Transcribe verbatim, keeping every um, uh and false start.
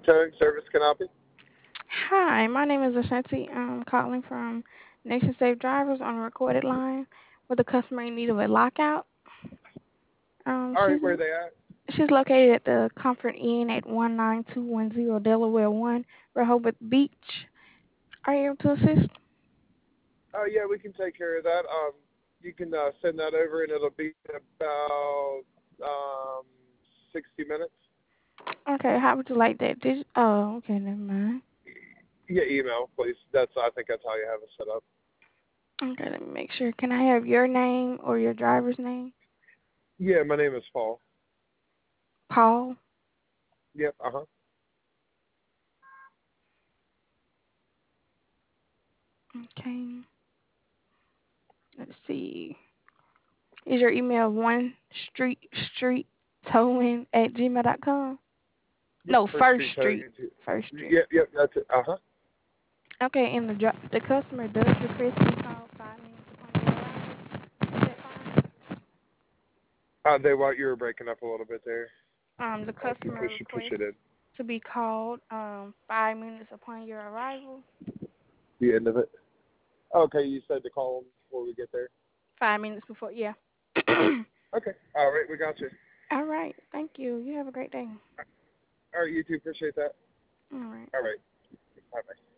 towing service can I help you? Hi, my name is Ashanti. I'm calling from Nation Safe Drivers on a recorded line with a customer in need of a lockout. Um, All right, she's where they at? she's located at the Comfort Inn at one nine two one zero Delaware one, Rehoboth Beach. Are you able to assist? Oh yeah, we can take care of that. Um, you can uh, send that over, and it'll be about um sixty minutes. Okay, how would you like that? Did oh, okay, never mind. Yeah, email, please. That's I think that's how you have it set up. Okay, let me make sure. Can I have your name or your driver's name? Yeah, my name is Paul. Paul. Yep. Uh huh. Okay, let's see. Is your email one street street towing at gmail dot com? Yep. No, First First Street Towing. Street. First Street. Yep. Yep. That's it. Uh huh. Okay, and the dri- the customer does request to be called five minutes upon your arrival. Is that fine? Uh, they want you were breaking up a little bit there. Um, the Uh, if you customer push it, push requests it in. to be called um five minutes upon your arrival. The end of it. Okay, you said to call them before we get there. Five minutes before, yeah. Okay. All right, we got you. All right. Thank you. You have a great day. All right, you too. Appreciate that. All right. All right. Bye bye.